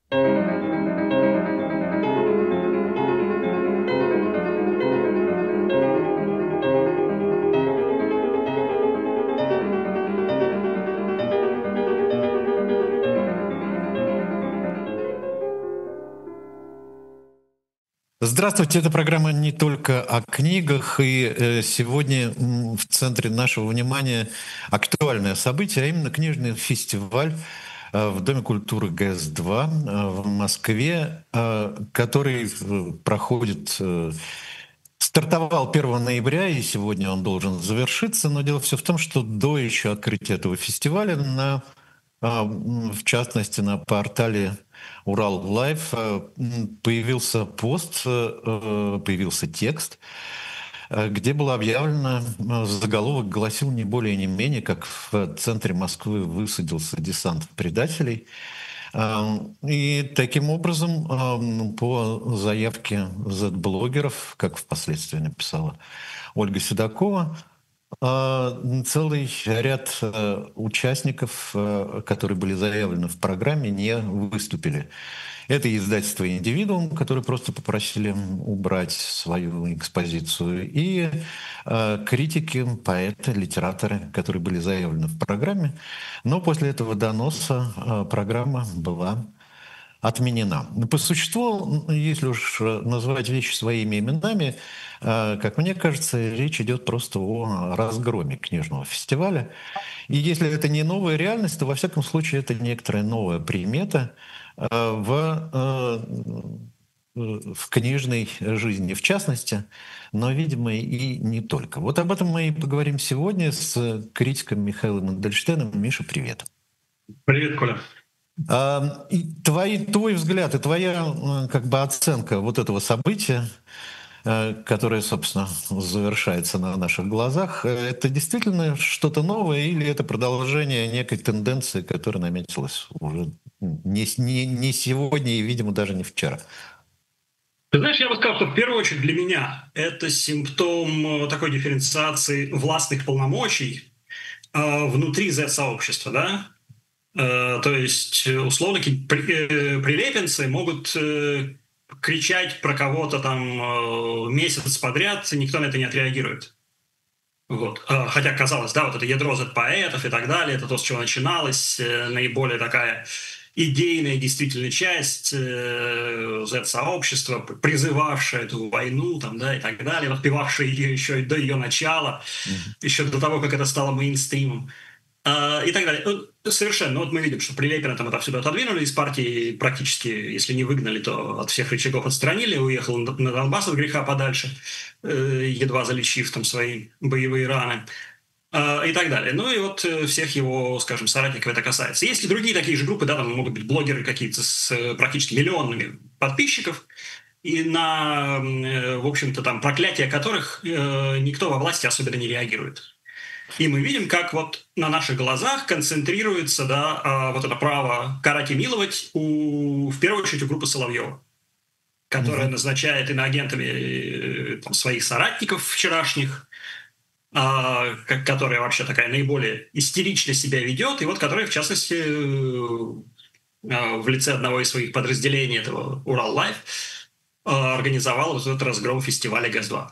Здравствуйте, это программа «Не только о книгах», и сегодня в центре нашего внимания актуальное событие, а именно книжный фестиваль в Доме культуры ГЭС-2 в Москве, который проходит, стартовал 1 ноября, и сегодня он должен завершиться, но дело все в том, что до еще открытия этого фестиваля в частности, на портале Урал Лайф появился пост, появился текст, где было объявлено, заголовок гласил не более не менее, как в центре Москвы высадился десант предателей. И таким образом, по заявке Z-блогеров, как впоследствии написала Ольга Седокова, целый ряд участников, которые были заявлены в программе, не выступили. Это издательство «Индивидуум», которые просто попросили убрать свою экспозицию, и критики, поэты, литераторы, которые были заявлены в программе. Но после этого доноса программа была отменена. По существу, если уж назвать вещи своими именами, как мне кажется, речь идет просто о разгроме книжного фестиваля. И если это не новая реальность, то, во всяком случае, это некоторая новая примета в книжной жизни, в частности, но, видимо, и не только. Вот об этом мы и поговорим сегодня с критиком Михаилом Мандельштейном. Миша, привет. Привет, Коля. Твой взгляд и твоя как бы оценка вот этого события, которое, собственно, завершается на наших глазах, это действительно что-то новое или это продолжение некой тенденции, которая наметилась уже не сегодня и, видимо, даже не вчера? Ты знаешь, я бы сказал, что в первую очередь для меня это симптом такой дифференциации властных полномочий внутри Z-сообщества, да? То есть, условно, прилепенцы могут кричать про кого-то там месяц подряд, и никто на это не отреагирует. Вот. Хотя, казалось, да, вот это ядро Z-поэтов и так далее, это то, с чего начиналось, наиболее такая идейная действительно часть Z-сообщества, призывавшая эту войну там, да, и так далее, воспевавшая ее еще до ее начала, еще до того, как это стало мейнстримом. И так далее. Совершенно. Ну, вот мы видим, что Прилепина там отовсюду отодвинули из партии, практически, если не выгнали, то от всех рычагов отстранили, уехал на Донбасс от греха подальше, едва залечив там свои боевые раны. И так далее. Ну и вот всех его, скажем, соратников это касается. Есть и другие такие же группы, да, там могут быть блогеры какие-то с практически миллионами подписчиков, и на, в общем-то, там проклятия которых никто во власти особенно не реагирует. И мы видим, как вот на наших глазах концентрируется, да, вот это право карать и миловать в первую очередь у группы Соловьева, которая назначает иноагентами там, своих соратников вчерашних, которая вообще такая наиболее истерично себя ведет, и вот которая, в частности, в лице одного из своих подразделений этого Урал Лайф организовала вот этот разгром фестиваля ГЭС-2.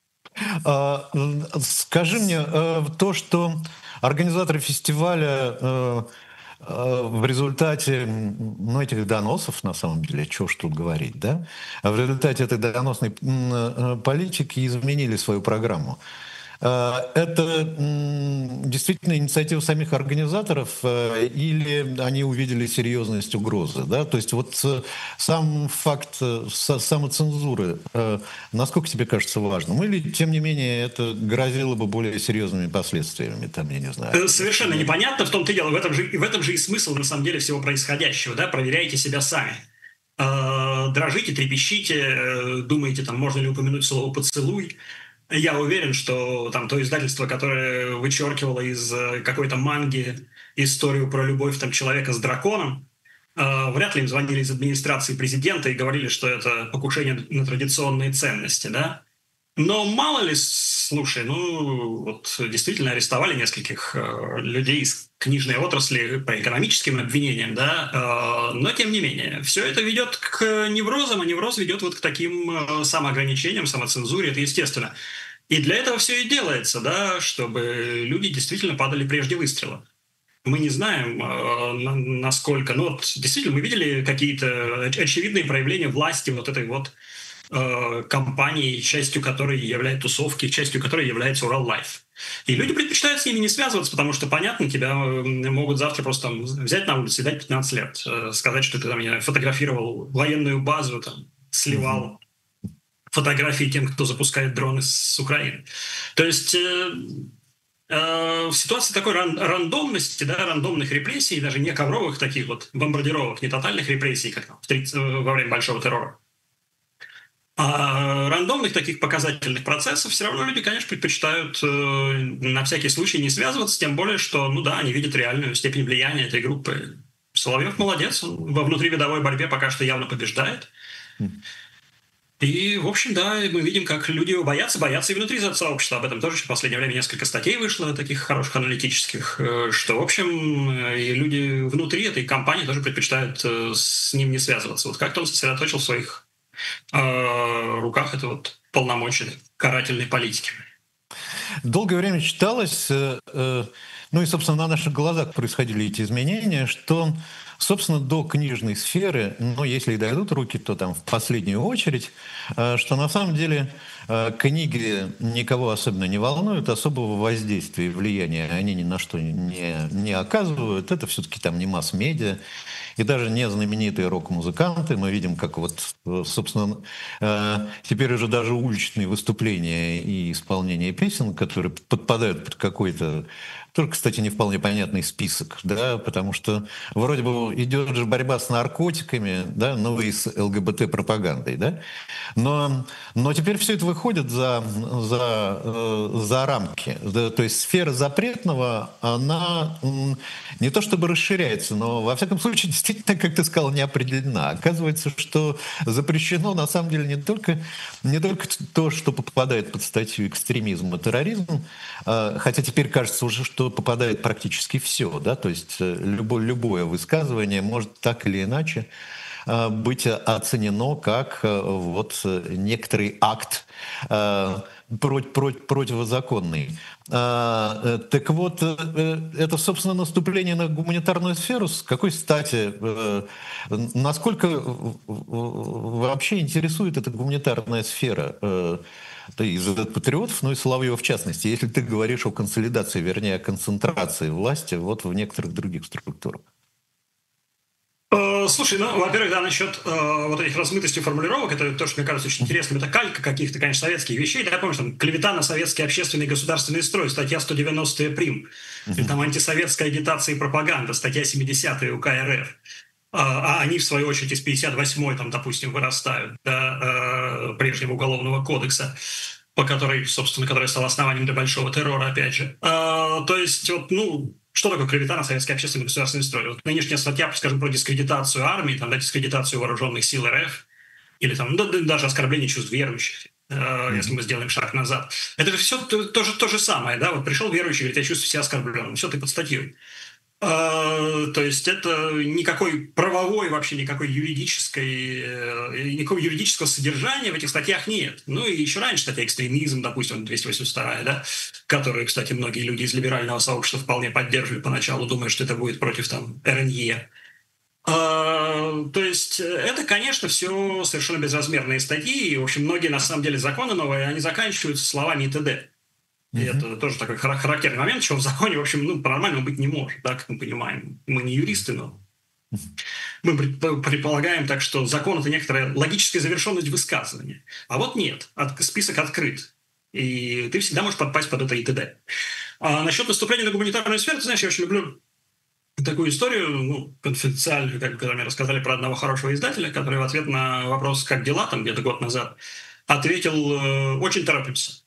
Скажи мне, то, что организаторы фестиваля в результате этих доносов, на самом деле, чего ж тут говорить, да? В результате этой доносной политики изменили свою программу. Это действительно инициатива самих организаторов или они увидели серьезность угрозы? Да? То есть вот сам факт самоцензуры, насколько тебе кажется важным? Или, тем не менее, это грозило бы более серьезными последствиями? Там, я не знаю. Совершенно непонятно. В том-то и дело. В этом же и смысл, на самом деле, всего происходящего. Да? Проверяйте себя сами. Дрожите, трепещите, думаете, там, можно ли упомянуть слово «поцелуй». Я уверен, что там то издательство, которое вычеркивало из какой-то манги историю про любовь там, человека с драконом, вряд ли им звонили из администрации президента и говорили, что это покушение на традиционные ценности, да? Но мало ли, слушай, ну вот действительно арестовали нескольких людей из книжной отрасли по экономическим обвинениям, да, но тем не менее, все это ведет к неврозам, а невроз ведет вот к таким самоограничениям, самоцензуре, это естественно. И для этого все и делается, да, чтобы люди действительно падали прежде выстрела. Мы не знаем, насколько, ну вот действительно мы видели какие-то очевидные проявления власти вот этой вот компании, частью которой являются тусовки, частью которой является Урал Лайф. И люди предпочитают с ними не связываться, потому что, понятно, тебя могут завтра просто там взять на улице и дать 15 лет, сказать, что ты там, не знаю, фотографировал военную базу, там, сливал фотографии тем, кто запускает дроны с Украины. То есть в ситуации такой рандомности, да, рандомных репрессий, даже не ковровых таких вот бомбардировок, не тотальных репрессий, как там, во время Большого террора, а рандомных таких показательных процессов все равно люди, конечно, предпочитают на всякий случай не связываться, тем более, что, ну да, они видят реальную степень влияния этой группы. Соловьев молодец, он во внутривидовой борьбе пока что явно побеждает. И, в общем, да, мы видим, как люди его боятся и внутри сообщества. Об этом тоже в последнее время несколько статей вышло, таких хороших аналитических, что, в общем, и люди внутри этой компании тоже предпочитают с ним не связываться. Вот как-то он сосредоточил в своих руках это вот полномочия карательной политики. Долгое время считалось, ну и, собственно, на наших глазах происходили эти изменения, что, собственно, до книжной сферы, ну, если и дойдут руки, то там в последнюю очередь, что на самом деле книги никого особенно не волнуют, особого воздействия и влияния они ни на что не оказывают. Это все-таки там не масс-медиа. И даже не знаменитые рок-музыканты. Мы видим, как вот, собственно, теперь уже даже уличные выступления и исполнение песен, которые подпадают под какой-то, тоже, кстати, не вполне понятный список, да, потому что вроде бы идет же борьба с наркотиками, да, ну и с ЛГБТ-пропагандой, да, но теперь все это выходит за рамки. Да, то есть сфера запретного, она не то чтобы расширяется, но, во всяком случае, действительно, как ты сказал, не определена. Оказывается, что запрещено, на самом деле, не только то, что попадает под статью экстремизм и терроризм, хотя теперь кажется уже, что попадает практически все, да, то есть любое высказывание может так или иначе быть оценено как вот некоторый акт противозаконный. Так вот, это, собственно, наступление на гуманитарную сферу. С какой стати, насколько вообще интересует эта гуманитарная сфера из патриотов, ну и Соловьева в частности, если ты говоришь о консолидации, вернее, о концентрации власти вот в некоторых других структурах? Слушай, ну, во-первых, да, насчет вот этих размытостей формулировок, это то, что мне кажется очень интересным, это калька каких-то, конечно, советских вещей. Да, я помню, там, клевета на советский общественный и государственный строй, статья 190 прим. Или там антисоветская агитация и пропаганда, статья 70 УК РФ. А они, в свою очередь, из 58-й, там, допустим, вырастают до прежнего уголовного кодекса, по которой, собственно, который стал основанием для большого террора, опять же. То есть, вот, ну, что такое клевета на советский общественный и государственный строй? Вот нынешняя статья, скажем, про дискредитацию армии, там, да, дискредитацию вооруженных сил РФ, или там, даже оскорбление чувств верующих, если мы сделаем шаг назад. Это же все то же самое, да, вот пришел верующий, говорит, я чувствую себя оскорбленным, все, ты под статьей. То есть это никакой правовой, вообще никакого юридического содержания в этих статьях нет. Ну и еще раньше статья «Экстремизм», допустим, 282, да, которую, кстати, многие люди из либерального сообщества вполне поддерживали поначалу, думая, что это будет против там РНЕ. То есть это, конечно, все совершенно безразмерные статьи, и, в общем, многие, на самом деле, законы новые, они заканчиваются словами «и т.д.». И это тоже такой характерный момент, чего в законе, в общем, ну, по-нормальному быть не может, да, как мы понимаем. Мы не юристы, но мы предполагаем так, что закон – это некоторая логическая завершенность высказывания. А вот нет, список открыт. И ты всегда можешь подпасть под это и т.д. А насчет наступления на гуманитарную сферу, ты знаешь, я очень люблю такую историю, ну, конфиденциальную, когда мне рассказали про одного хорошего издателя, который в ответ на вопрос «как дела?» там где-то год назад ответил «очень торопимся».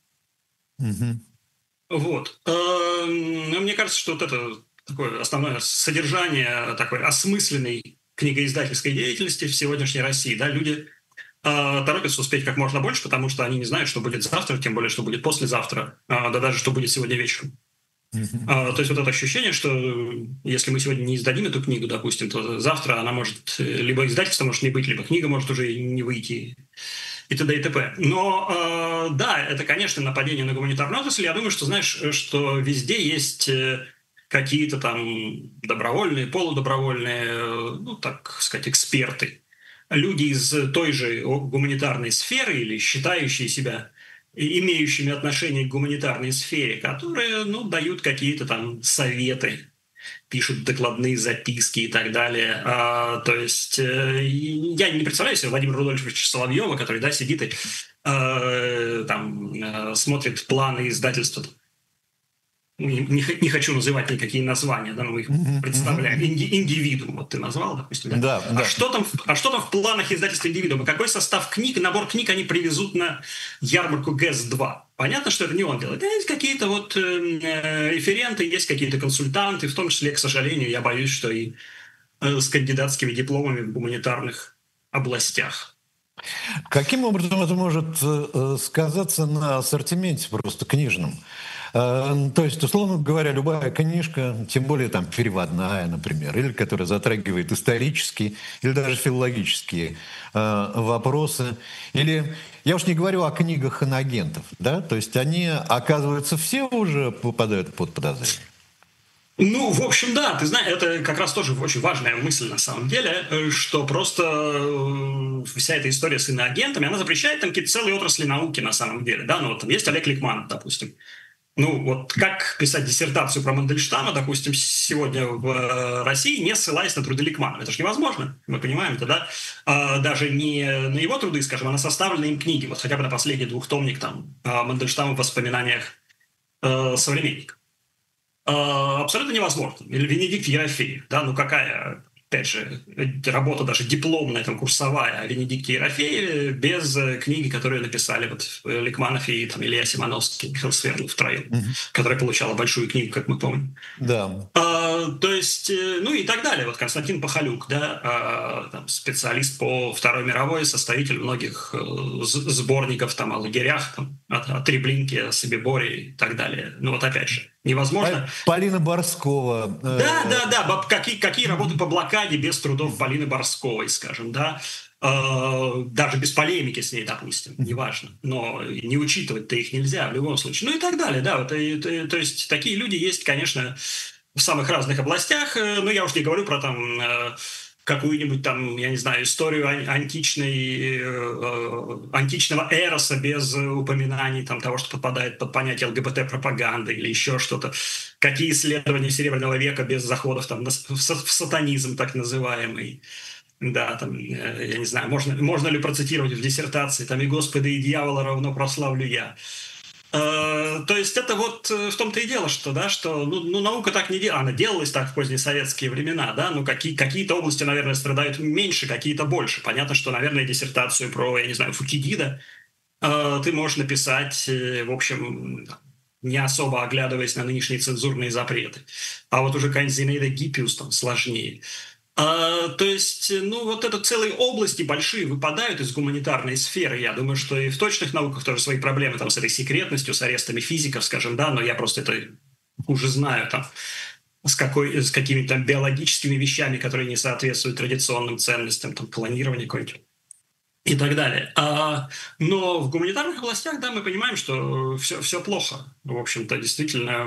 Вот. Мне кажется, что вот это такое основное содержание такой осмысленной книгоиздательской деятельности в сегодняшней России. Да, люди торопятся успеть как можно больше, потому что они не знают, что будет завтра, тем более, что будет послезавтра, да даже что будет сегодня вечером. То есть вот это ощущение, что если мы сегодня не издадим эту книгу, допустим, то завтра она может, либо издательство может не быть, либо книга может уже не выйти, и т.д. и т.п. Но да, это, конечно, нападение на гуманитарную отрасль. Я думаю, что, знаешь, что везде есть какие-то там добровольные, полудобровольные, ну, так сказать, эксперты. Люди из той же гуманитарной сферы или считающие себя имеющими отношение к гуманитарной сфере, которые, ну, дают какие-то там советы, пишут докладные записки и так далее. То есть я не представляю себе Владимира Рудольфовича Соловьева, который, да, сидит и смотрит планы издательства. Не хочу называть никакие названия, да, но мы их представляем. Индивидуум, вот ты назвал, допустим. Да? Да, да. Что там в планах издательства «Индивидуума»? Какой состав книг, набор книг они привезут на ярмарку ГЭС-2? Понятно, что это не он делает. Есть какие-то вот референты, есть какие-то консультанты, в том числе, к сожалению, я боюсь, что и с кандидатскими дипломами в гуманитарных областях. Каким образом это может сказаться на ассортименте просто книжном? То есть, условно говоря, любая книжка, тем более там переводная, например, или которая затрагивает исторические или даже филологические вопросы, или, я уж не говорю о книгах инагентов, да, то есть они, оказывается, все уже попадают под подозрение. Ну, в общем, да, ты знаешь, это как раз тоже очень важная мысль на самом деле, что просто вся эта история с иноагентами, она запрещает там какие-то целые отрасли науки на самом деле, да, ну вот там есть Олег Ликманов, допустим. Ну, вот как писать диссертацию про Мандельштама, допустим, сегодня в России, не ссылаясь на труды Ликманова. Это же невозможно, мы понимаем это, да? Даже не на его труды, скажем, а на составленные им книги, вот хотя бы на последний двухтомник там Мандельштама в воспоминаниях современников. Абсолютно невозможно. Или Венедикт Ерофеев, да, ну какая, опять же, работа даже дипломная, там, курсовая о Венедикте Ерофееве без книги, которые написали вот Ликманов и там, Илья Симоновский, Михаил Свердлов втроем, которая получала большую книгу, как мы помним. Да. То есть, ну и так далее. Вот Константин Пахалюк, да, там, специалист по Второй мировой, составитель многих сборников там, о лагерях, там, о Треблинке, о Собиборе и так далее. Ну вот опять же, невозможно. Полина Борскова. Да. Какие работы по блокаде без трудов Полины Борсковой, скажем, да. Даже без полемики с ней, допустим, неважно. Но не учитывать-то их нельзя в любом случае. Ну и так далее, да. То есть такие люди есть, конечно, в самых разных областях. Но я уж не говорю про там какую-нибудь там, я не знаю, историю античного эроса без упоминаний там, того, что подпадает под понятие ЛГБТ-пропаганды или еще что-то. Какие исследования Серебряного века без заходов там, в сатанизм так называемый. Да, там, я не знаю, можно ли процитировать в диссертации, там, «И Господа, и дьявола равно прославлю я». То есть это вот в том-то и дело, что, да, что наука так не делала, она делалась так в поздние советские времена, да, ну какие-то области, наверное, страдают меньше, какие-то больше. Понятно, что, наверное, диссертацию про, я не знаю, Фукидида ты можешь написать, в общем, не особо оглядываясь на нынешние цензурные запреты. А вот уже какая-нибудь Зинаида Гиппиус там сложнее. То есть, ну, вот это целые области большие выпадают из гуманитарной сферы. Я думаю, что и в точных науках тоже свои проблемы там с этой секретностью, с арестами физиков, скажем, да, но я просто это уже знаю там, с какими-то там биологическими вещами, которые не соответствуют традиционным ценностям, там, клонирование какое-нибудь и так далее. Но в гуманитарных областях, да, мы понимаем, что все плохо. В общем-то, действительно,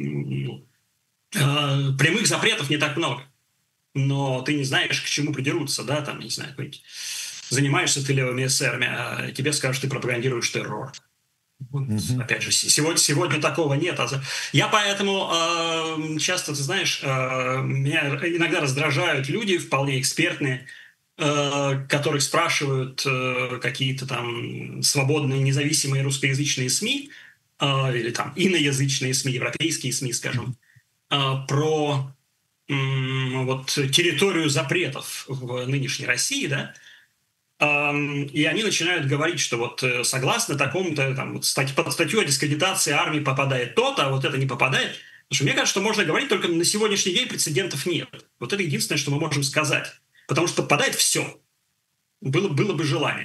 прямых запретов не так много. Но ты не знаешь, к чему придерутся, да, там, не знаю, занимаешься ты левыми эсерами, а тебе скажут, ты пропагандируешь террор. Опять же, сегодня такого нет. Я поэтому часто, ты знаешь, меня иногда раздражают люди вполне экспертные, которых спрашивают какие-то там свободные, независимые русскоязычные СМИ или там иноязычные СМИ, европейские СМИ, скажем, про вот территорию запретов в нынешней России, да, и они начинают говорить, что вот согласно такому-то, там, под статью о дискредитации армии попадает то-то, а вот это не попадает. Потому что мне кажется, что можно говорить только на сегодняшний день прецедентов нет. Вот это единственное, что мы можем сказать. Потому что попадает все. Было бы желание.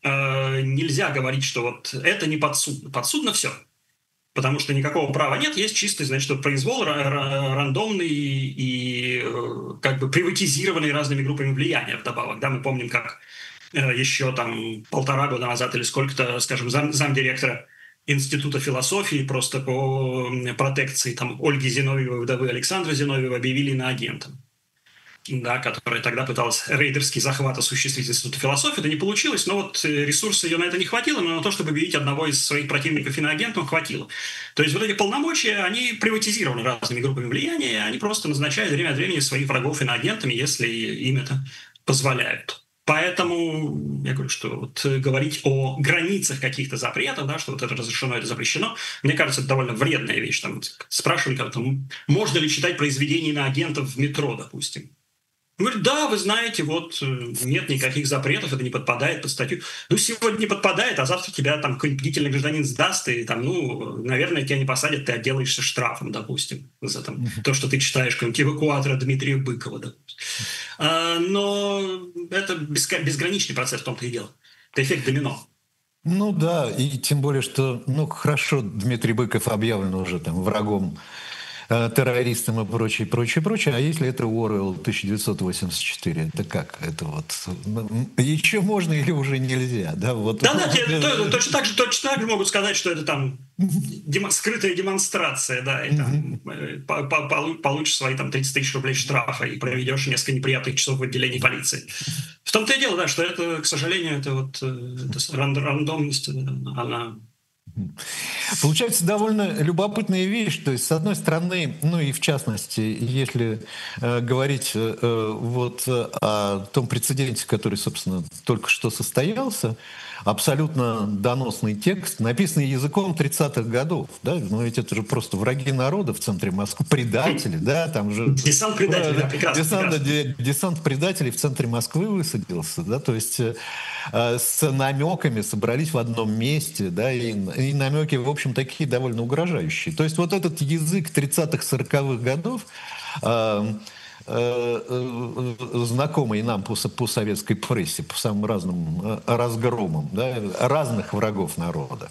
нельзя говорить, что вот это не подсудно. Подсудно все. Потому что никакого права нет, есть чистый, значит, вот произвол рандомный и как бы приватизированный разными группами влияния вдобавок. Да, мы помним, как еще там 1,5 года назад или сколько-то, скажем, замдиректора Института философии просто по протекции там Ольги Зиновьевой, вдовы Александра Зиновьева, объявили иноагентом. Да, которая тогда пыталась рейдерский захват осуществить Института философии. Это не получилось, но вот ресурсы ее на это не хватило, но на то, чтобы объявить одного из своих противников иноагентом, хватило. То есть вот эти полномочия, они приватизированы разными группами влияния, и они просто назначают время от времени своих врагов иноагентами, если им это позволяют. Поэтому я говорю, что вот говорить о границах каких-то запретов, да, что вот это разрешено, это запрещено, мне кажется, это довольно вредная вещь. Там спрашивали как-то, можно ли читать произведения иноагентов в метро, допустим. Говорит, да, вы знаете, вот нет никаких запретов, это не подпадает под статью. Ну, сегодня не подпадает, а завтра тебя там какой-нибудь бдительный гражданин сдаст, и там, ну, наверное, тебя не посадят, ты отделаешься штрафом, допустим, за там, то, что ты читаешь какого-нибудь эвакуатора Дмитрия Быкова, допустим. Но это безграничный процесс, в том-то и дело. Это эффект домино. Ну да, и тем более, что, ну хорошо, Дмитрий Быков объявлен уже там врагом, террористам и прочее, прочее, прочее. А если это Оруэлл 1984, это как? Это вот еще можно или уже нельзя? Да, вот. Да, точно так же могут сказать, что это там скрытая демонстрация, да, и там получишь свои там 30 тысяч рублей штрафа и проведешь несколько неприятных часов в отделении полиции. В том-то и дело, да, что это, к сожалению, это вот это рандомность, она... Получается довольно любопытная вещь. То есть, с одной стороны, ну и в частности, если говорить вот о том прецеденте, который, собственно, только что состоялся, абсолютно доносный текст, написанный языком 30-х годов. Да? Ну ведь это же просто враги народа в центре Москвы, предатели. Да? Там же, десант предателей, да, прекрасно. Десант предателей в центре Москвы высадился. Да? То есть с намеками собрались в одном месте, да? И намеки, в общем, такие довольно угрожающие. То есть вот этот язык 30-х, 40-х годов, знакомый нам по советской прессе, по самым разным разгромам, да, разных врагов народа.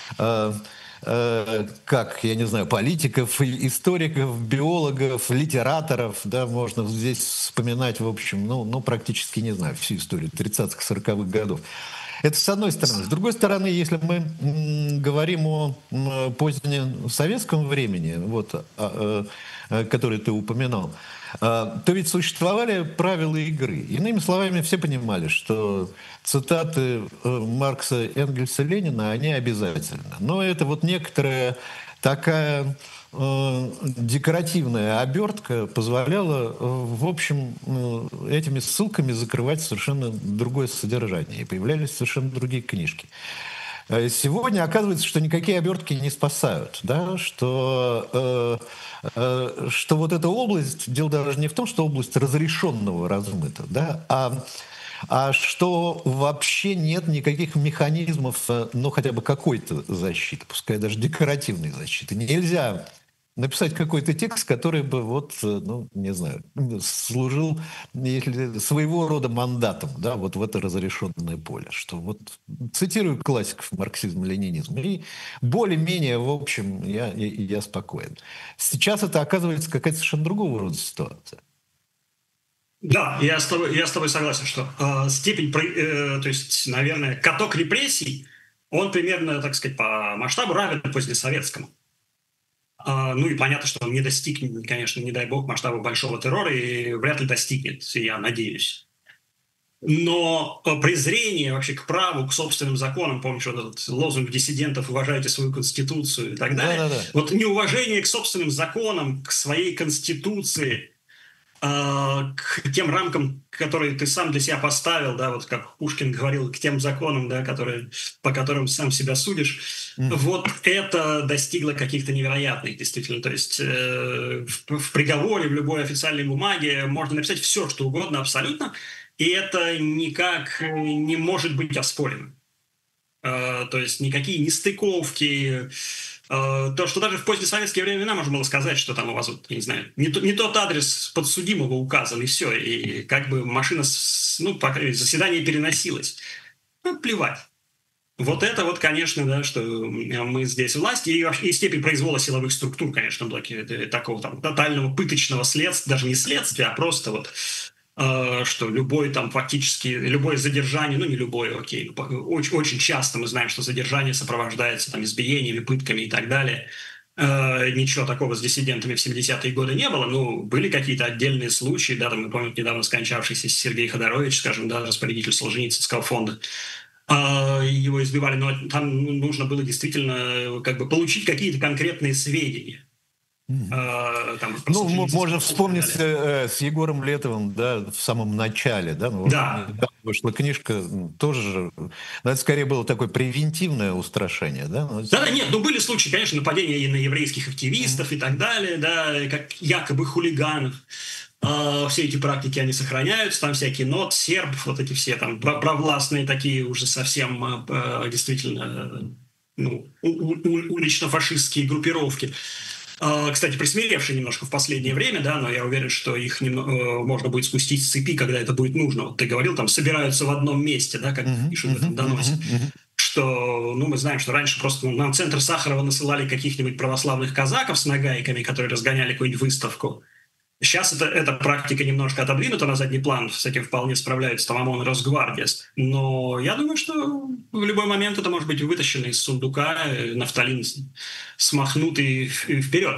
Как, я не знаю, политиков, историков, биологов, литераторов, да, можно здесь вспоминать, в общем, ну практически, не знаю, всю историю 30-х, 40-х годов. Это с одной стороны. С другой стороны, если мы говорим о позднем советском времени, вот, который ты упоминал, то ведь существовали правила игры. Иными словами, все понимали, что цитаты Маркса, Энгельса, Ленина, они обязательны. Но это вот некоторая такая декоративная обертка позволяла, в общем, этими ссылками закрывать совершенно другое содержание. И появлялись совершенно другие книжки. Сегодня оказывается, что никакие обертки не спасают, да? Что вот эта область, дело даже не в том, что область разрешенного размыта, да? а что вообще нет никаких механизмов, ну, хотя бы какой-то защиты, пускай даже декоративной защиты. Нельзя написать какой-то текст, который бы, вот, ну, не знаю, служил своего рода мандатом, да, вот в это разрешенное поле. Что вот, цитирую классиков марксизма, ленинизма, и более-менее, в общем, я спокоен. Сейчас это оказывается какая-то совершенно другого рода ситуация. Да, я с тобой согласен, что степень, то есть, наверное, каток репрессий, он примерно, так сказать, по масштабу равен позднесоветскому. Ну и понятно, что он не достигнет, конечно, не дай бог, масштаба большого террора и вряд ли достигнет, я надеюсь. Но презрение вообще к праву, к собственным законам, помнишь вот этот лозунг диссидентов «уважайте свою конституцию» и так далее. Да. Вот неуважение к собственным законам, к своей конституции, к тем рамкам, которые ты сам для себя поставил, да, вот как Пушкин говорил, к тем законам, да, по которым сам себя судишь, вот это достигло каких-то невероятных, действительно. То есть в приговоре, в любой официальной бумаге можно написать все, что угодно абсолютно, и это никак не может быть оспорено. То есть никакие нестыковки. То, что даже в позднесоветские времена можно было сказать, что там у вас, вот, я не знаю, не тот адрес подсудимого указан, и все, и как бы машина, заседание переносилось. плевать. Вот это вот, конечно, да, что мы здесь власть, и степень произвола силовых структур, конечно, блоки такого там тотального пыточного следствия, даже не следствия, а просто вот что любой там фактически, любое задержание, ну не любое, окей, очень, очень часто мы знаем, что задержание сопровождается там избиениями, пытками и так далее. Ничего такого с диссидентами в 70-е годы не было, но были какие-то отдельные случаи, да, там мы помним недавно скончавшийся Сергей Ходорович, скажем, да, распорядитель Солженицынского фонда, его избивали, но там нужно было действительно как бы получить какие-то конкретные сведения. Ну, можно вспомнить с Егором Летовым, да, в самом начале, да, ну, да. Вышла книжка, тоже, но это скорее было такое превентивное устрашение, да? Да, нет, ну были случаи, конечно, нападения и на еврейских активистов и так далее, да, как якобы хулиганов. Все эти практики, они сохраняются, там всякие НОТ, серб, вот эти все там провластные такие уже совсем действительно ну, улично-фашистские группировки. Кстати, присмиревшие немножко в последнее время, да, но я уверен, что их можно будет спустить с цепи, когда это будет нужно. Вот ты говорил, там собираются в одном месте, да, как пишут в этом доносе. Что, ну, мы знаем, что раньше просто на центр Сахарова насылали каких-нибудь православных казаков с нагайками, которые разгоняли какую-нибудь выставку. Сейчас эта практика немножко отодвинута на задний план, с этим вполне справляются там ОМОН и Росгвардия. Но я думаю, что в любой момент это может быть вытащено из сундука, нафталин смахнутый вперед.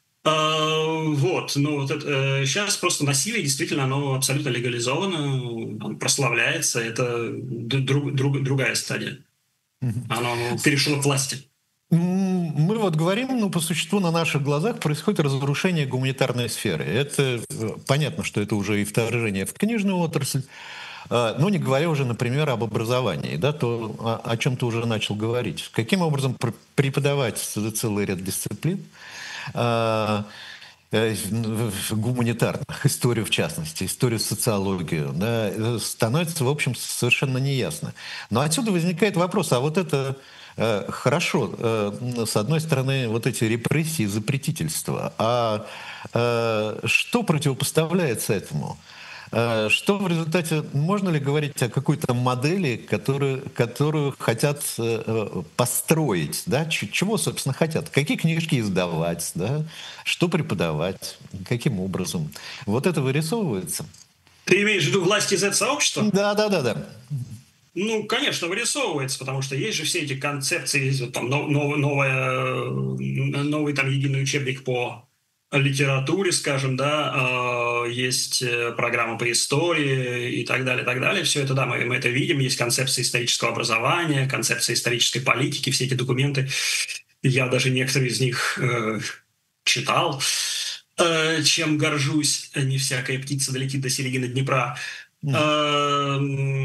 Вот, но вот это, сейчас просто насилие действительно оно абсолютно легализовано, оно прославляется, это другая стадия. Оно перешло к власти. Мы вот говорим, ну, по существу на наших глазах происходит разрушение гуманитарной сферы. Это понятно, что это уже и вторжение в книжную отрасль, но не говоря уже, например, об образовании, да, то, о чем ты уже начал говорить. Каким образом преподавать целый ряд дисциплин, гуманитарных, историю в частности, историю, социологию, да, становится, в общем, совершенно неясно. Но отсюда возникает вопрос, а вот это хорошо, с одной стороны, вот эти репрессии, запретительства, а что противопоставляется этому? Что в результате, можно ли говорить о какой-то модели, которую хотят построить, да? Чего, собственно, хотят? Какие книжки издавать, да? Что преподавать, каким образом? Вот это вырисовывается. Ты имеешь в виду власть из Z-сообщества? Да. Ну, конечно, вырисовывается, потому что есть же все эти концепции, есть вот там новый там единый учебник по литературе, скажем, да, есть программа по истории и так далее, так далее. Все это, да, мы это видим. Есть концепция исторического образования, концепция исторической политики, все эти документы. Я даже некоторые из них читал, чем горжусь. Не всякая птица долетит до середины Днепра. Это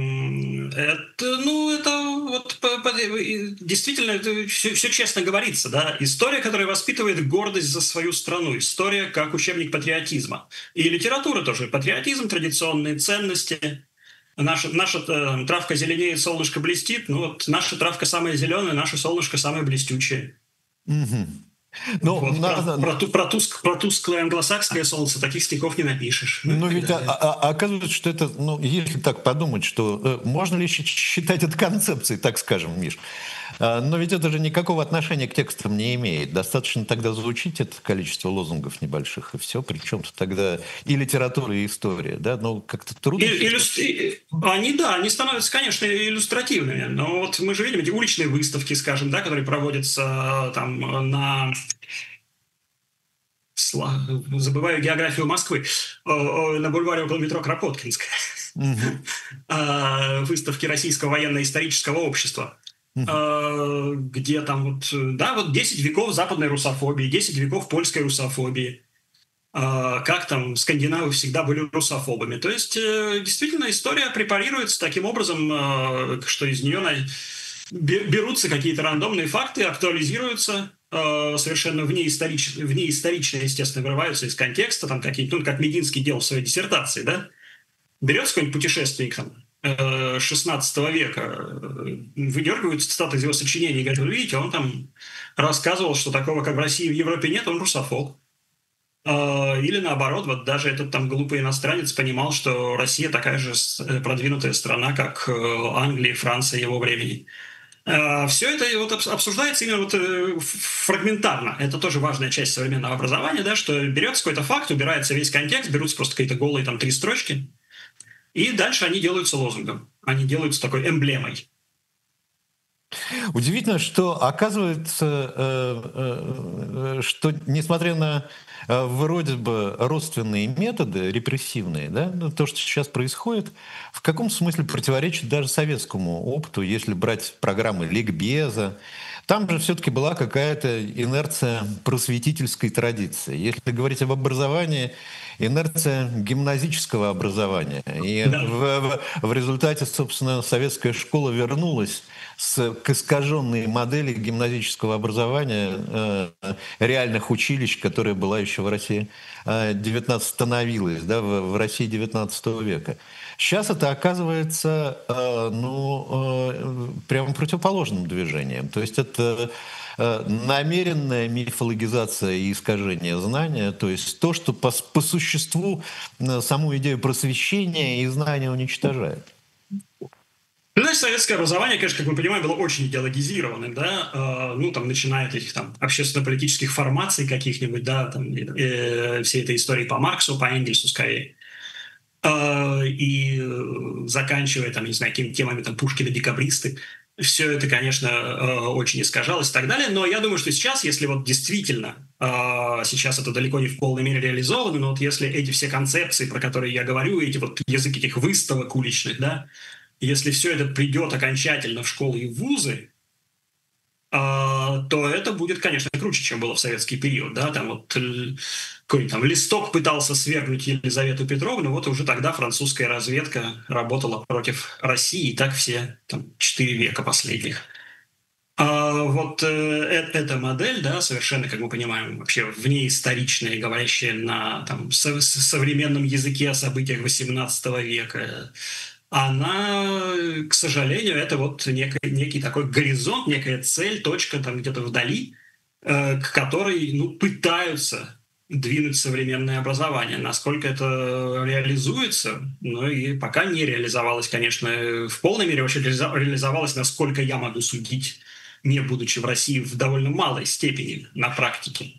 вот действительно это все честно говорится, да. История, которая воспитывает гордость за свою страну, история как учебник патриотизма. И литература тоже. Патриотизм, традиционные ценности. Наша травка зеленеет, солнышко блестит. Ну вот наша травка самая зеленая, наше солнышко самое блестючее. Ну, вот, про тусклое англосакское солнце таких стихов не напишешь. Но ведь оказывается, что это, ну, если так подумать, что можно ли считать это концепцией, так скажем, Миш, но ведь это же никакого отношения к текстам не имеет. Достаточно тогда заучить это количество лозунгов небольших, и все. Причем тогда и литература, и история, да, ну, как-то трудно. Они становятся, конечно, иллюстративными, но вот мы же видим эти уличные выставки, скажем, да, которые проводятся там на... Забываю географию Москвы, на бульваре около метро Кропоткинская. Выставки Российского военно-исторического общества. Где там вот, да, вот 10 веков западной русофобии, 10 веков польской русофобии. Как там скандинавы всегда были русофобами. То есть, действительно, история препарируется таким образом, что из нее берутся какие-то рандомные факты, актуализируются, совершенно внеисторично, естественно, вырываются из контекста, там какие-то, ну, как Мединский делал в своей диссертации, да? Берется какой-нибудь путешественник там, 16 века, выдергивают цитаты из его сочинений и говорят, вы видите, он там рассказывал, что такого, как в России и в Европе нет, он русофоб. Или наоборот, вот даже этот там глупый иностранец понимал, что Россия такая же продвинутая страна, как Англия и Франция его времени. Все это вот обсуждается именно вот фрагментарно. Это тоже важная часть современного образования, да, что берется какой-то факт, убирается весь контекст, берутся просто какие-то голые там 3 строчки, и дальше они делаются лозунгом, они делаются такой эмблемой. Удивительно, что оказывается, что несмотря на вроде бы родственные методы, репрессивные, да, ну, то, что сейчас происходит, в каком смысле противоречит даже советскому опыту, если брать программы ликбеза. Там же все-таки была какая-то инерция просветительской традиции. Если говорить об образовании, инерция гимназического образования. И Да. в результате, собственно, советская школа вернулась к искаженной модели гимназического образования реальных училищ, которая была еще в России 19 становилась, да, в России 19 века. Сейчас это оказывается прямо противоположным движением. То есть это намеренная мифологизация и искажение знания, то есть то, что по существу саму идею просвещения и знания уничтожает. Ну, знаешь, советское образование, конечно, как мы понимаем, было очень идеологизированным, да, ну, там, начиная от этих там общественно-политических формаций каких-нибудь, да, там, всей этой истории по Марксу, по Энгельсу скорее, и заканчивая, там, не знаю, какими темами, там, Пушкина, декабристы, все это, конечно, очень искажалось и так далее, но я думаю, что сейчас, если вот действительно, сейчас это далеко не в полной мере реализовано, но вот если эти все концепции, про которые я говорю, эти вот язык этих выставок уличных, да, если все это придет окончательно в школы и в вузы, то это будет, конечно, круче, чем было в советский период. Да? Там вот какой-нибудь там Листок пытался свергнуть Елизавету Петровну, вот уже тогда французская разведка работала против России, и так все там, 4 века последних. Вот эта модель, да, совершенно, как мы понимаем, вообще внеисторичная, говорящая на там, современном языке о событиях XVIII века, она, к сожалению, это вот некий такой горизонт, некая цель, точка там где-то вдали, к которой ну, пытаются двинуть современное образование. Насколько это реализуется, ну и пока не реализовалось, конечно, в полной мере, вообще реализовалось, насколько я могу судить, не будучи в России в довольно малой степени на практике.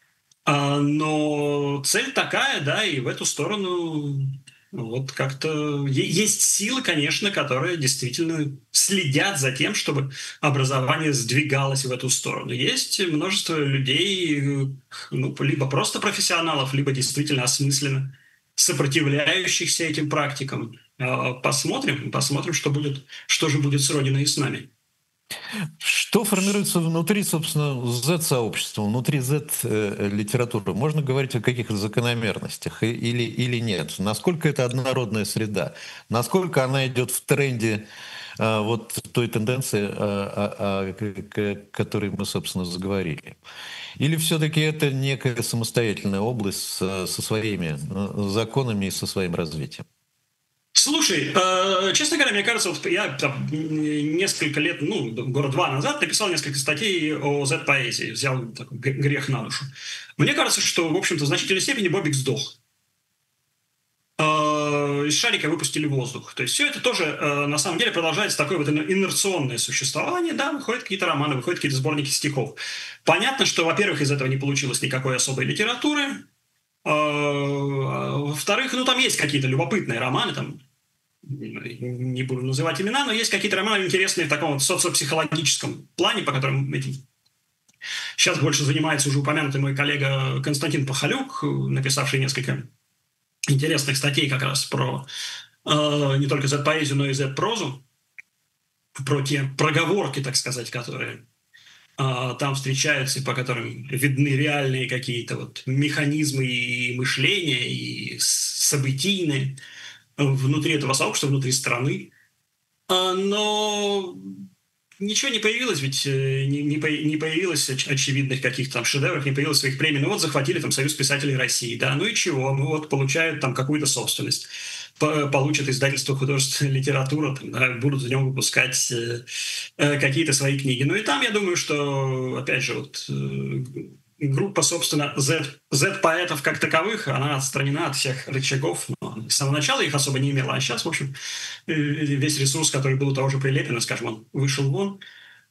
Но цель такая, да, и в эту сторону вот как-то есть силы, конечно, которые действительно следят за тем, чтобы образование сдвигалось в эту сторону. Есть множество людей, ну, либо просто профессионалов, либо действительно осмысленно сопротивляющихся этим практикам. Посмотрим, что же будет с Родиной и с нами. Что формируется внутри, собственно, Z-сообщества, внутри Z-литературы? Можно говорить о каких-то закономерностях или нет? Насколько это однородная среда? Насколько она идет в тренде вот той тенденции, о которой мы, собственно, заговорили? Или все-таки это некая самостоятельная область со своими законами и со своим развитием? Слушай, честно говоря, мне кажется, вот я там, несколько лет, ну, года 2 назад написал несколько статей о Z-поэзии, взял такой грех на душу. Мне кажется, что, в общем-то, в значительной степени Бобик сдох. Из шарика выпустили воздух. То есть все это тоже, на самом деле, продолжается такое вот инерционное существование. Да, выходят какие-то романы, выходят какие-то сборники стихов. Понятно, что, во-первых, из этого не получилось никакой особой литературы. Во-вторых, ну, там есть какие-то любопытные романы, там, не буду называть имена, но есть какие-то романы интересные в таком вот социопсихологическом плане, по которым этим сейчас больше занимается уже упомянутый мой коллега Константин Пахалюк, написавший несколько интересных статей как раз про не только Z-поэзию, но и Z-прозу, про те проговорки, так сказать, которые там встречаются, и по которым видны реальные какие-то вот механизмы и мышления, и событийные внутри этого сообщества, внутри страны. Но ничего не появилось, ведь не появилось очевидных каких-то там шедевров, не появилось своих премий. Ну вот захватили там Союз писателей России, да, ну и чего? Ну вот получают там какую-то собственность, получат издательство художественной литературы, там, да, будут в нем выпускать какие-то свои книги. Ну и там, я думаю, что, опять же, вот группа, собственно, Z-поэтов как таковых, она отстранена от всех рычагов. Но с самого начала их особо не имела. А сейчас, в общем, весь ресурс, который был у того же Прилепина, скажем, он вышел вон.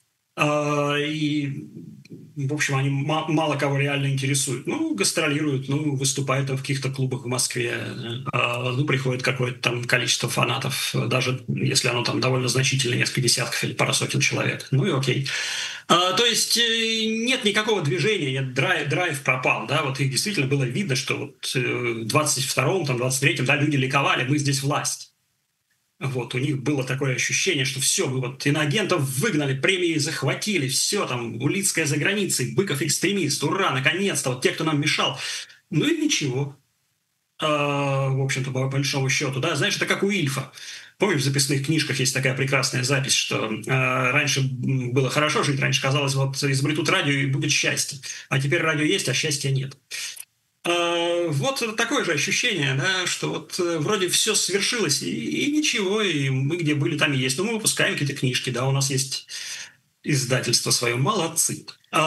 И, в общем, они мало кого реально интересуют. Ну, гастролируют, ну, выступают там в каких-то клубах в Москве. Ну, приходит какое-то там количество фанатов, даже если оно там довольно значительное, несколько десятков или пара сотен человек. Ну и окей. То есть нет никакого движения, нет, драйв пропал, да, вот их действительно было видно, что вот в 22-м, там, 23-м, да, люди ликовали, мы здесь власть. Вот, у них было такое ощущение, что все, мы вот иноагентов выгнали, премии захватили, все, там, Улицкая за границей, Быков экстремист, ура, наконец-то, вот те, кто нам мешал. Ну и ничего. В общем-то, по большому счету, да, знаешь, это как у Ильфа. Помнишь, в записных книжках есть такая прекрасная запись, что раньше было хорошо жить, раньше казалось, вот изобретут радио и будет счастье, а теперь радио есть, а счастья нет. Вот такое же ощущение, да, что вот вроде все свершилось, и ничего, и мы где были, там и есть. Но мы выпускаем какие-то книжки, да, у нас есть издательство свое, молодцы.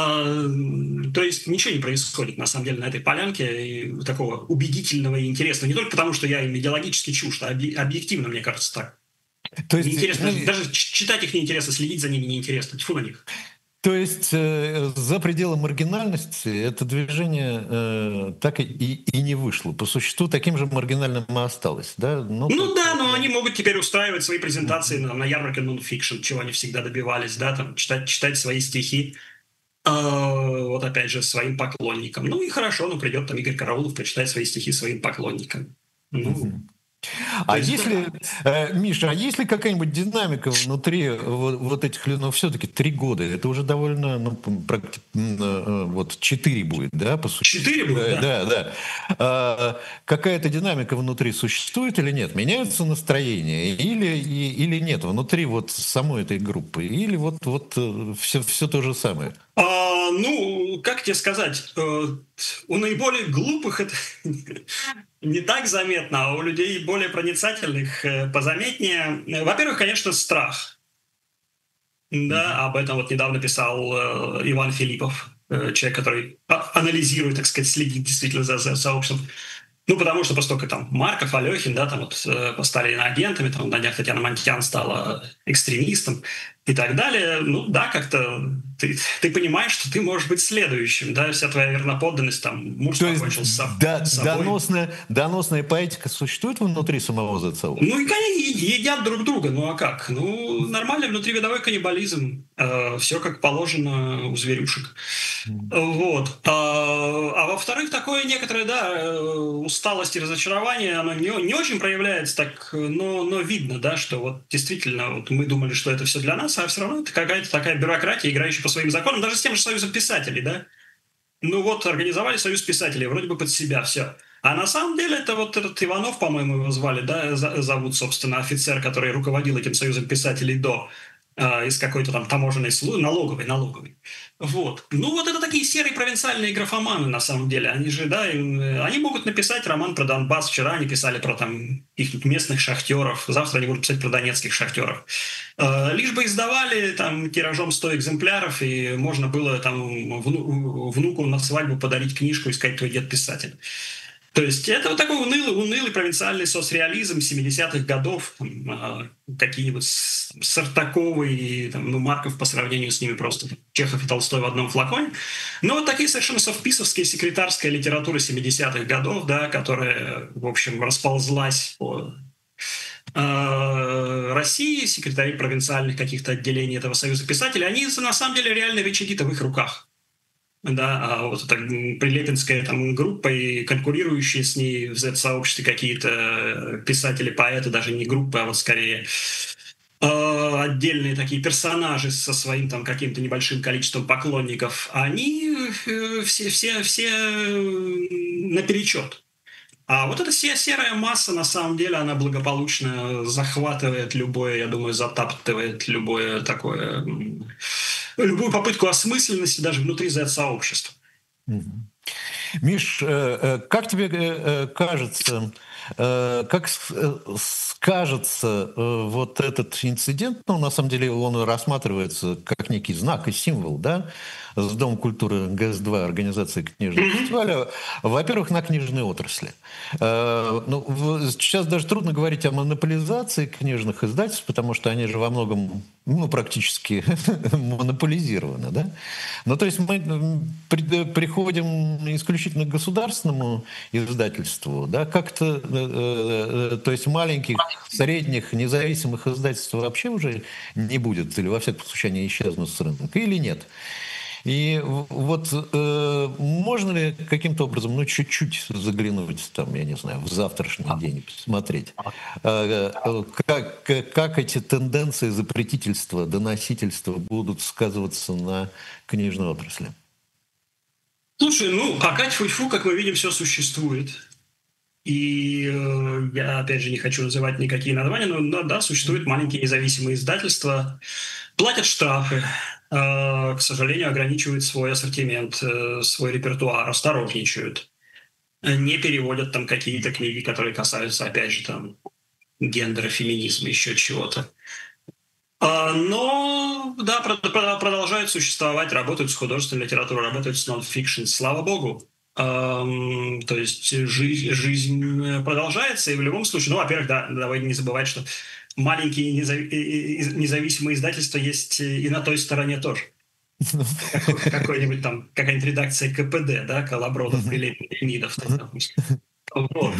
То есть ничего не происходит, на самом деле, на этой полянке и такого убедительного и интересного. Не только потому, что я им идеологически чужд, а объективно, мне кажется, так. То есть, неинтересно, даже читать их неинтересно, следить за ними неинтересно. Тьфу на них. То есть за пределы маргинальности это движение так и не вышло. По существу таким же маргинальным и осталось. Да? Ну да, но они могут теперь устраивать свои презентации на ярмарке нон-фикшн, чего они всегда добивались, да, там, читать свои стихи, вот опять же, своим поклонникам. Ну и хорошо, ну придет там Игорь Караулов, почитать свои стихи своим поклонникам. Ну, а если, Миша, а есть ли какая-нибудь динамика внутри вот этих, ну, все-таки 3 года, это уже довольно, ну, вот 4 будет, да, по сути? 4 будет, да. Да. Какая-то динамика внутри существует или нет? Меняются настроения или нет внутри вот самой этой группы? Или вот все то же самое? Ну, как тебе сказать, у наиболее глупых это не так заметно, а у людей более проницательных позаметнее. Во-первых, конечно, страх. Да, об этом вот недавно писал Иван Филиппов, человек, который анализирует, так сказать, следит действительно за сообществом. Ну, потому что поскольку там Марков, Алехин, да, там вот стали иноагентами, там на днях Татьяна Монтян стала экстремистом и так далее. Ну, да, как-то ты понимаешь, что ты можешь быть следующим, да, вся твоя верноподданность, там, муж покончил с собой. Доносная поэтика существует внутри самого ЗЦО? Ну, и, конечно, едят друг друга, ну, а как? Ну, нормальный внутривидовой каннибализм, все как положено у зверюшек. Вот. А во-вторых, такое некоторое, да, усталость и разочарование, оно не очень проявляется так, но видно, да, что вот действительно вот мы думали, что это все для нас, а все равно это какая-то такая бюрократия, играющая по своим законам, даже с тем же Союзом писателей, да. Ну вот, организовали Союз писателей, вроде бы под себя, все. А на самом деле это вот этот Иванов, по-моему, его звали, да, зовут, собственно, офицер, который руководил этим Союзом писателей до, из какой-то там таможенной службы, налоговой. Вот. Ну, вот это такие серые провинциальные графоманы, на самом деле. Они же, да, они могут написать роман про Донбасс. Вчера они писали про там их местных шахтеров. Завтра они будут писать про донецких шахтеров. Лишь бы издавали там тиражом 100 экземпляров, и можно было там внуку на свадьбу подарить книжку и сказать: твой дед писатель. То есть это вот такой унылый провинциальный соцреализм 70-х годов, какие-нибудь Сартаковы и там, Марков по сравнению с ними просто Чехов и Толстой в одном флаконе. Но вот такие совершенно совписовская секретарская литература 70-х годов, да, которая, в общем, расползлась по России, секретари провинциальных каких-то отделений этого Союза писателей, они на самом деле реально рычаги-то в их руках. Да, а вот эта прилепинская там группа и конкурирующие с ней в Z-сообществе какие-то писатели, поэты, даже не группы, а вот скорее отдельные такие персонажи со своим там каким-то небольшим количеством поклонников, они все наперечет. А вот эта серая масса, на самом деле, она благополучно захватывает любое, я думаю, затаптывает любую попытку осмысленности даже внутри Z-сообщества. Миш, как тебе кажется, как скажется вот этот инцидент, ну, на самом деле он рассматривается как некий знак и символ, да, с Домом культуры ГЭС-2, организации книжного фестиваля, во-первых, на книжной отрасли. Ну, сейчас даже трудно говорить о монополизации книжных издательств, потому что они же во многом, ну, практически монополизированы, да. Ну, то есть мы приходим исключительно к государственному издательству, да, как-то, то есть маленьких, средних, независимых издательств вообще уже не будет, или во всяком случае они исчезнут с рынка, или нет. И вот можно ли каким-то образом, ну, чуть-чуть заглянуть, там, я не знаю, в завтрашний день и посмотреть, как эти тенденции запретительства, доносительства будут сказываться на книжной отрасли? Слушай, ну, пока тьфу-тьфу, как мы видим, все существует. И я, опять же, не хочу называть никакие названия, но да, существуют маленькие независимые издательства, платят штрафы, к сожалению, ограничивают свой ассортимент, свой репертуар, осторожничают, не переводят там какие-то книги, которые касаются, опять же, там, гендера, феминизма, еще чего-то. Но, да, продолжают существовать, работают с художественной литературой, работают с нон-фикшн, слава богу. То есть жизнь продолжается, и в любом случае, ну, во-первых, да, давай не забывать, что маленькие независимые издательства есть и на той стороне тоже. Какой-нибудь там, какая-нибудь редакция КПД, да, Колобродов, Прилепин, Леонидов, допустим. Вот.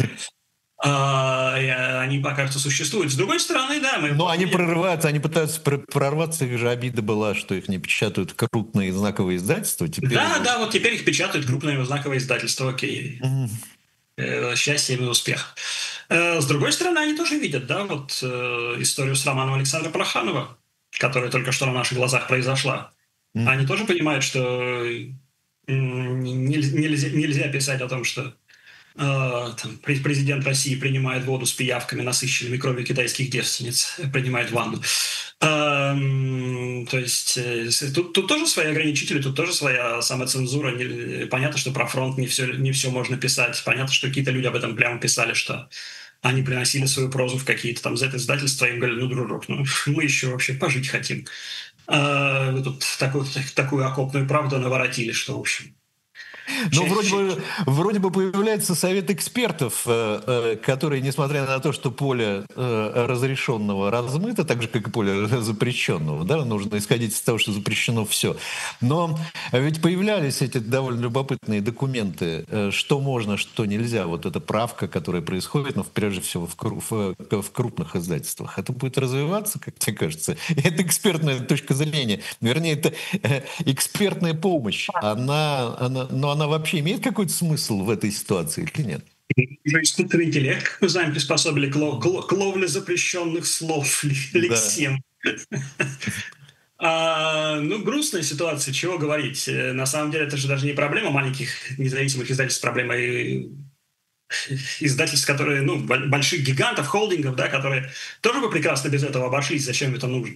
Они пока что существуют. С другой стороны, да, мы... Но они прорываются, они пытаются прорваться, их же обида была, что их не печатают крупные знаковые издательства. Теперь... Да, вот теперь их печатают крупные знаковые издательства, окей. Счастье и успех. С другой стороны, они тоже видят, да, вот историю с романом Александра Проханова, которая только что на наших глазах произошла. Они тоже понимают, что нельзя писать о том, что там, президент России принимает воду с пиявками, насыщенными кровью китайских девственниц, принимает ванну. То есть тут тоже свои ограничители, тут тоже своя самоцензура. Понятно, что про фронт не все можно писать. Понятно, что какие-то люди об этом прямо писали, что они приносили свою прозу в какие-то там Z-издательства, и им говорили, ну, дружок, ну, мы еще вообще пожить хотим. Вы тут такую окопную правду наворотили, что, в общем... Ну, вроде бы появляется совет экспертов, которые, несмотря на то, что поле разрешенного размыто, так же, как и поле запрещенного, да, нужно исходить из того, что запрещено все. Но ведь появлялись эти довольно любопытные документы, что можно, что нельзя. Вот эта правка, которая происходит, но прежде всего в крупных издательствах. Это будет развиваться, как тебе кажется? Это экспертная точка зрения. Вернее, это экспертная помощь. Она вообще имеет какой-то смысл в этой ситуации или нет? Уже искусственный интеллект, как мы знаем, приспособили к ловле запрещенных слов, лексем. Ну, грустная ситуация, чего говорить. На самом деле, это же даже не проблема маленьких независимых издательств, проблема издательств, которые, ну, больших гигантов, холдингов, да, которые тоже бы прекрасно без этого обошлись. Зачем это нужно?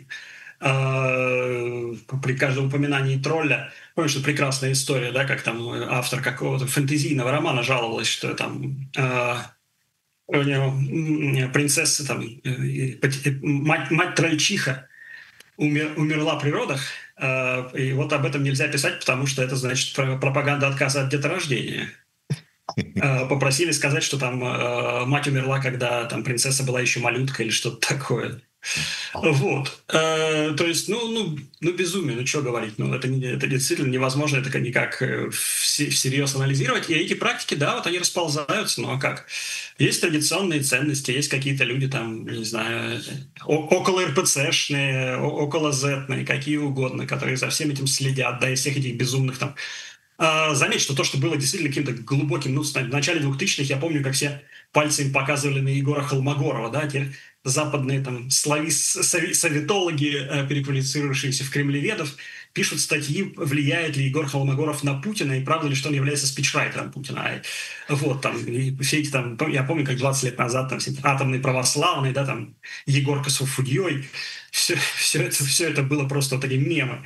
При каждом упоминании тролля, помнишь, что прекрасная история, да, как там автор какого-то фэнтезийного романа жаловалась, что там у него принцесса, там, мать трольчиха умерла при родах, и вот об этом нельзя писать, потому что это значит пропаганда отказа от деторождения. Попросили сказать, что там мать умерла, когда там принцесса была еще малютка или что-то такое. Вот. То есть, ну безумие, ну что говорить, ну это действительно невозможно, это никак всерьез анализировать. И эти практики, да, вот они расползаются, ну а как? Есть традиционные ценности, есть какие-то люди там, не знаю, около РПЦшные, около Зетные, какие угодно, которые за всем этим следят, да, из всех этих безумных там. Заметь, что то, что было действительно каким-то глубоким, ну, в начале 2000-х, я помню, как все пальцем показывали на Егора Холмогорова, да, те западные там советологи, переквалифицировавшиеся в кремлеведов, пишут статьи, влияет ли Егор Холмогоров на Путина, и правда ли, что он является спичрайтером Путина. Вот, там, все эти там, я помню, как 20 лет назад, там, все эти атомные православные, да, там, Егорка с Фудьей, все это было просто вот такие мемы.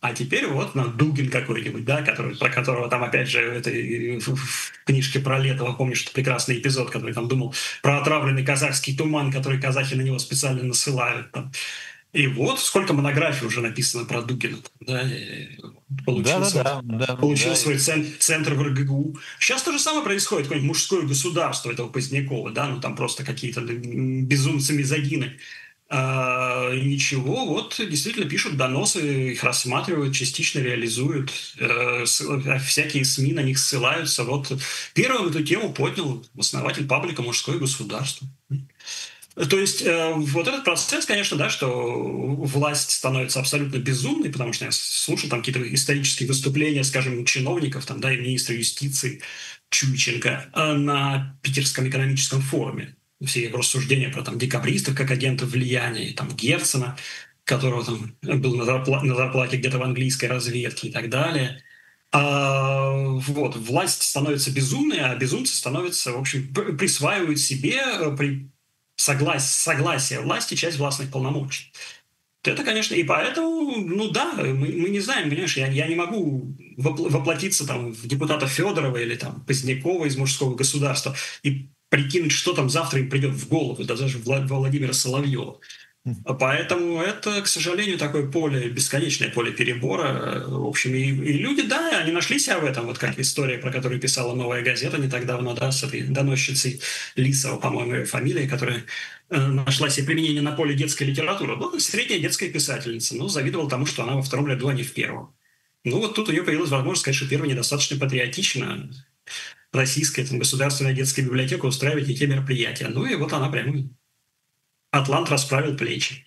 А теперь вот Дугин какой-нибудь, да, про которого там, опять же, в книжке про Летова, помнишь, это прекрасный эпизод, который там думал про отравленный казахский туман, который казахи на него специально насылают. Там. И вот сколько монографий уже написано про Дугина. Да, получил свой, Да-да-да, да, получил да. свой центр в РГГУ. Сейчас то же самое происходит, какое-нибудь мужское государство этого Позднякова, да, ну там просто какие-то безумцы-мизогины. Ничего, вот действительно пишут доносы, их рассматривают, частично реализуют, всякие СМИ на них ссылаются. Вот первым эту тему поднял основатель паблика «Мужское государство». То есть вот этот процесс, конечно, да, что власть становится абсолютно безумной, потому что я слушал там какие-то исторические выступления, скажем, чиновников, там, да, и министра юстиции Чуйченко на Питерском экономическом форуме. Все его рассуждения про там декабристов как агентов влияния, и, там Герцена, которого там был на зарплате где-то в английской разведке и так далее. Вот, власть становится безумной, а безумцы становятся, в общем, присваивают себе при согласие власти часть властных полномочий. Это, конечно, и поэтому, ну да, мы не знаем, понимаешь, я не могу воплотиться там в депутата Федорова или там Позднякова из «Мужского государства» и прикинуть, что там завтра им придет в голову, да даже Владимира Соловьева. Поэтому это, к сожалению, такое поле, бесконечное поле перебора. В общем, и люди, да, они нашли себя в этом, вот как история, про которую писала «Новая газета» не так давно, да, с этой доносчицей Лисова, по-моему, ее фамилия, которая нашла себе применение на поле детской литературы. Была средняя детская писательница, но завидовала тому, что она во втором ряду, а не в первом. Ну вот тут у нее появилась возможность сказать, что первый недостаточно патриотично. Российская там, государственная детская библиотека устраивает и те мероприятия. Ну и вот она прямо... Атлант расправил плечи.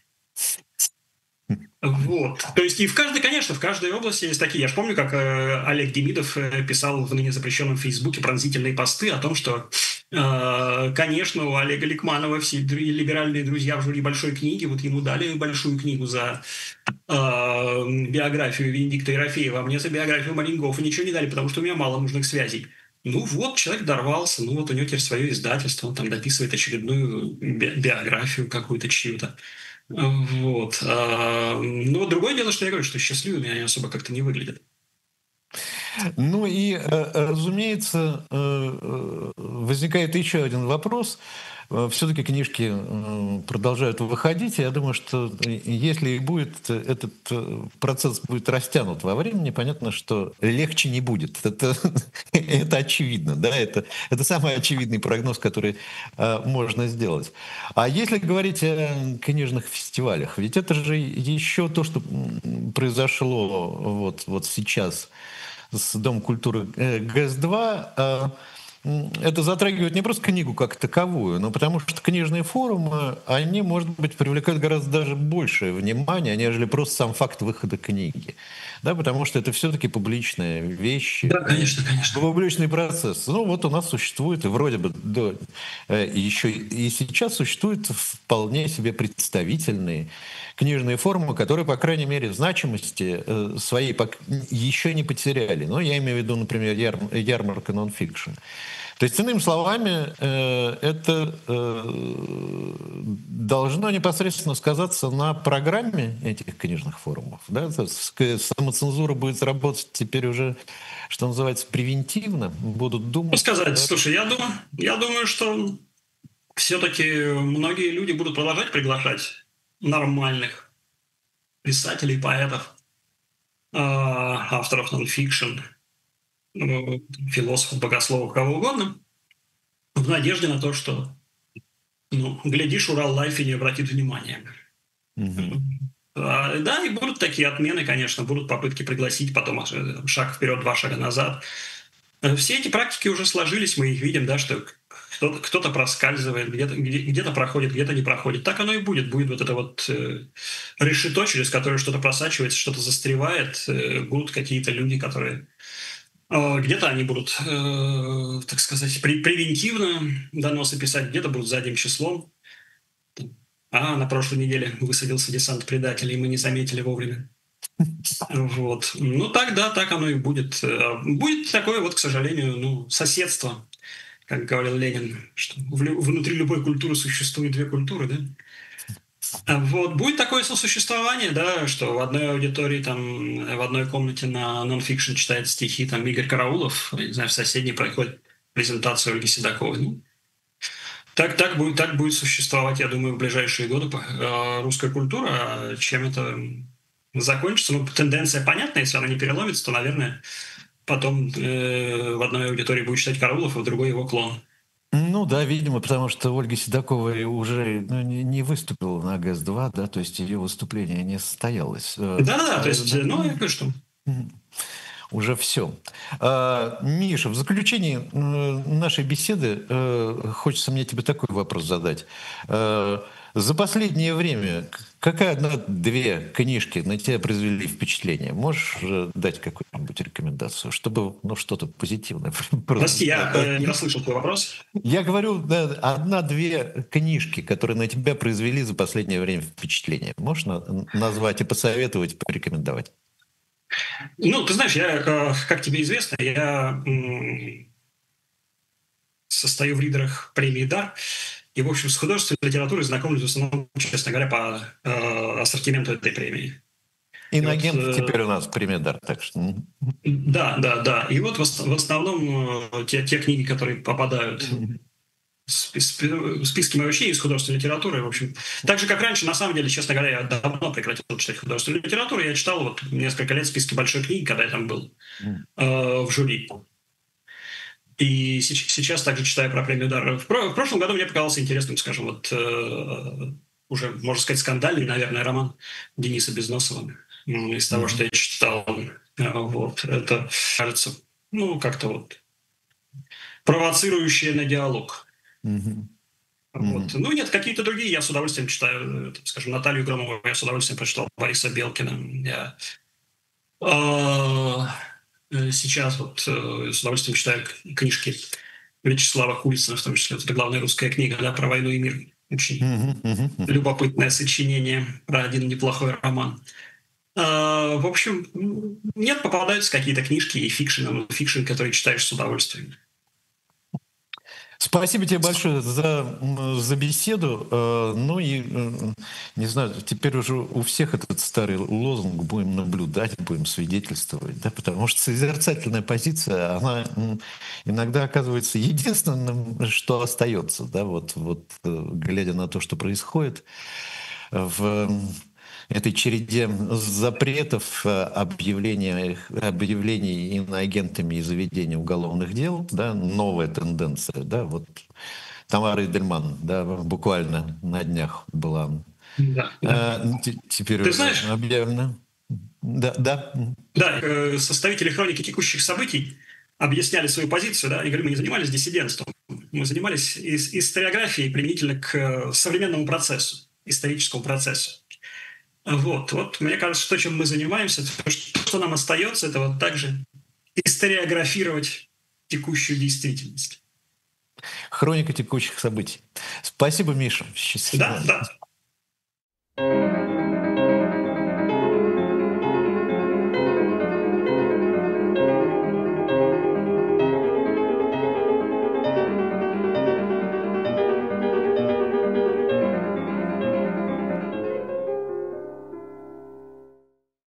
Вот. То есть и конечно, в каждой области есть такие. Я же помню, как Олег Демидов писал в ныне запрещенном Фейсбуке пронзительные посты о том, что, конечно, у Олега Ликманова все либеральные друзья в жюри большой книги, вот ему дали большую книгу за биографию Венедикта Ерофеева, а мне за биографию Марингофа ничего не дали, потому что у меня мало нужных связей. Ну вот, человек дорвался, ну вот у него теперь свое издательство, он там дописывает очередную биографию какую-то чью-то. Вот. Ну, вот другое дело, что я говорю, что счастливыми они особо как-то не выглядят. Ну и, разумеется, возникает еще один вопрос. Все-таки книжки продолжают выходить. Я думаю, что если и будет, этот процесс будет растянут во времени, понятно, что легче не будет. Это очевидно. Да? Это самый очевидный прогноз, который можно сделать. А если говорить о книжных фестивалях, ведь это же еще то, что произошло вот сейчас с Домом культуры ГЭС-2, это затрагивает не просто книгу как таковую, но потому что книжные форумы, они, может быть, привлекают гораздо даже большее внимание, нежели просто сам факт выхода книги. Да, потому что это все-таки публичные вещи. Да, конечно, конечно. Публичный процесс. Ну, вот у нас существует, и вроде бы еще и сейчас существуют вполне себе представительные книжные форумы, которые, по крайней мере, в значимости своей еще не потеряли. Ну, я имею в виду, например, ярмарка нон-фикшн. То есть, иными словами, это должно непосредственно сказаться на программе этих книжных форумов. Да? Самоцензура будет работать теперь уже, что называется, превентивно. Будут думать... Что сказать? Да? Слушай, я думаю, что все-таки многие люди будут продолжать приглашать нормальных писателей, поэтов, авторов нон-фикшн, философов, богословов, кого угодно, в надежде на то, что, глядишь, Урал Лайф и не обратит внимания. Да, и будут такие отмены, конечно, будут попытки пригласить, потом шаг вперед, 2 шага назад. Все эти практики уже сложились, мы их видим, да, что кто-то проскальзывает, где-то проходит, где-то не проходит. Так оно и будет. Будет вот это вот решето, через которое что-то просачивается, что-то застревает. Будут какие-то люди, которые... Где-то они будут, так сказать, превентивно доносы писать, где-то будут задним числом. На прошлой неделе высадился десант предателей, мы не заметили вовремя. Вот. Ну, так оно и будет. Будет такое вот, к сожалению, соседство, как говорил Ленин, что внутри любой культуры существует 2 культуры, да? Вот. Будет такое сосуществование, да, что в одной аудитории, там, в одной комнате на нонфикшн читает стихи там, Игорь Караулов, не знаю, в соседней проходит презентация Ольги Седоковой. Ну, так будет существовать, я думаю, в ближайшие годы русская культура. А чем это закончится? Ну, тенденция понятна, если она не переломится, то, наверное, потом в одной аудитории будет читать Караулов, а в другой его клон. Ну да, видимо, потому что Ольга Седокова уже не выступила на ГЭС-2, да, то есть ее выступление не состоялось. Да-да-да, то есть, ну, я говорю, что... Уже все. Миша, в заключении нашей беседы хочется мне тебе такой вопрос задать. За последнее время какая одна-две книжки на тебя произвели впечатление? Можешь дать какую-нибудь рекомендацию, чтобы что-то позитивное? Прости, я не расслышал твой вопрос. Я говорю, да, одна-две книжки, которые на тебя произвели за последнее время впечатление. Можешь назвать и посоветовать, порекомендовать? Ну, ты знаешь, как тебе известно, я состою в лидерах премии «Дар». И, в общем, с художественной литературой знакомлюсь в основном, честно говоря, по ассортименту этой премии. Инагент теперь у нас премия «Дар», так что... Да, да, да. И вот в основном те книги, которые попадают в списки моих вещей из художественной литературы, в общем. Так же, как раньше, на самом деле, честно говоря, я давно прекратил читать художественную литературу. Я читал вот несколько лет списки большой книги, когда я там был в жюри. И сейчас также читаю про премию «Дар». В прошлом году мне показался интересным, скажем, вот уже, можно сказать, скандальный, наверное, роман Дениса Безносова из того, что я читал. Вот. Это, кажется, ну, как-то вот провоцирующее на диалог. Вот. Ну, нет, какие-то другие я с удовольствием читаю. Скажем, Наталью Громову я с удовольствием прочитал, Бориса Белкина. Я сейчас вот с удовольствием читаю книжки Вячеслава Кулицына, в том числе. Вот это главная русская книга, да, про войну и мир. Очень любопытное сочинение про один неплохой роман. В общем, нет, попадаются какие-то книжки и фикшн, которые читаешь с удовольствием. Спасибо тебе большое за беседу. Ну и, не знаю, теперь уже у всех этот старый лозунг «будем наблюдать, будем свидетельствовать», да, потому что созерцательная позиция, она иногда оказывается единственным, что остается, да, вот глядя на то, что происходит в этой череде запретов, объявлений иноагентами и заведения уголовных дел, да, новая тенденция, да, вот Тамара Эдельман, да, буквально на днях была, теперь Ты уже знаешь, объявлена. Да. Да, составители хроники текущих событий объясняли свою позицию, да, и говорили, мы не занимались диссидентством, мы занимались историографией применительно к современному процессу, историческому процессу. Вот, мне кажется, что чем мы занимаемся, то, что нам остается, это вот также историографировать текущую действительность. Хроника текущих событий. Спасибо, Миша. Счастливо. Да.